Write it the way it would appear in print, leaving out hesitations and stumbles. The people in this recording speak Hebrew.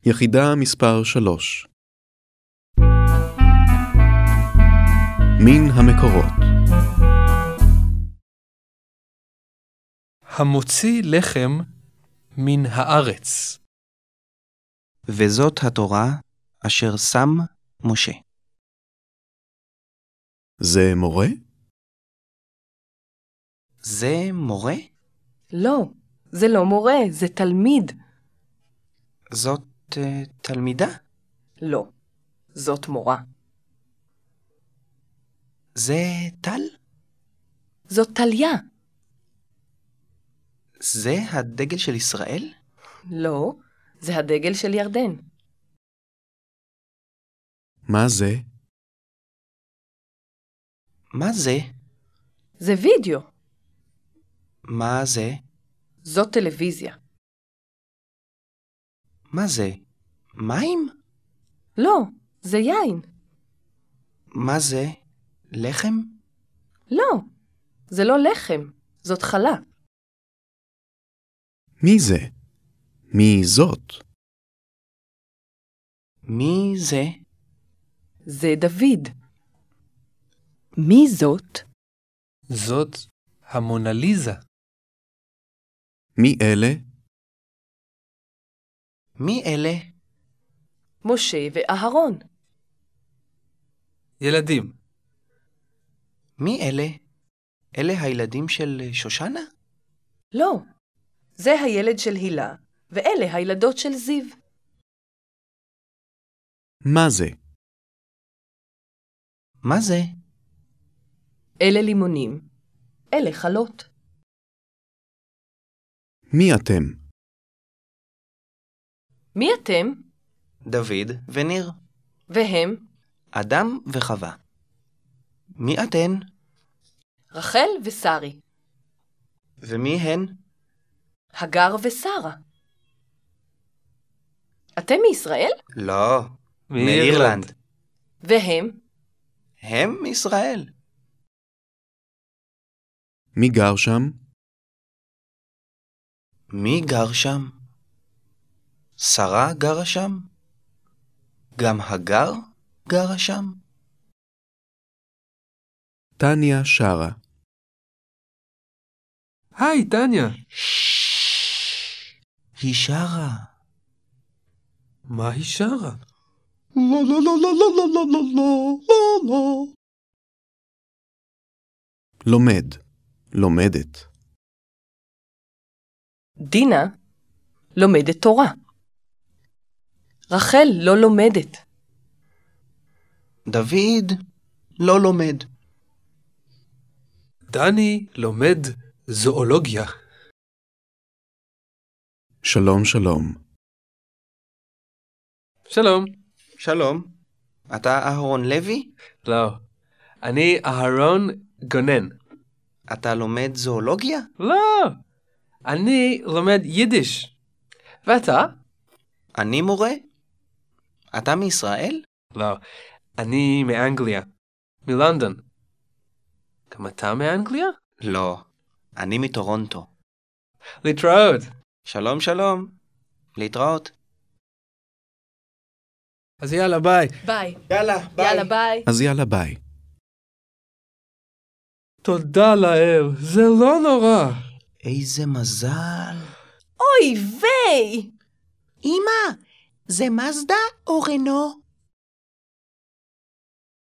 יחידה מספר 3 מן המקורות המוציא לחם מן הארץ. וזאת התורה אשר שם משה. זה מורה? זה מורה? לא, זה לא מורה, זה תלמיד. זאת תלמידה? לא, זאת מורה. זה טל? זאת טליה. זה הדגל של ישראל? לא, זה הדגל של ירדן. מה זה? מה זה? זה וידאו. מה זה? זאת טלוויזיה. מה זה? מים? לא, זה יין. מה זה? לחם? לא, זה לא לחם, זאת חלה. מי זה? מי זאת? מי זה? זה דוד. מי זאת? זאת המונליזה. מי אלה? מי אלה? משה ואהרון. ילדים. מי אלה? אלה הילדים של שושנה? לא, זה הילד של הילה, ואלה הילדות של זיו. מה זה? מה זה? אלה לימונים, אלה חלות. מי אתם? מי אתם? דוד וניר. והם? אדם וחווה. מי אתן? רחל ושרי. ומי הן? הגר ושרה. אתם מישראל? לא, מאירלנד. והם? הם מישראל. מי גר שם? מי גר שם? שרה גרה שם? גם הגר גרה שם? טניה שרה. היי, טניה. היא שרה. מה היא שרה? לא לא לא לא לא לא לא לא לא לא. לומד. לומדת. דינה לומדת תורה. רחל לא לומדת. דוד לא לומד. דני לומד זואולוגיה. שלום שלום. שלום. שלום. אתה אהרון לוי? לא. אני אהרון גונן. אתה לומד זואולוגיה? לא. אני לומד יידיש. ואתה? אני מורה. אתה מישראל? לא. אני מאנגליה. מלונדון. גם אתה מאנגליה? לא. אני מטורונטו. להתראות. שלום שלום. להתראות. אז יאללה, ביי. ביי. יאללה, ביי. יאללה ביי. אז יאללה ביי. תודה לאל, זה לא נורא. איזה מזל. אוי ויי! אמא, זה מזדה או רנו?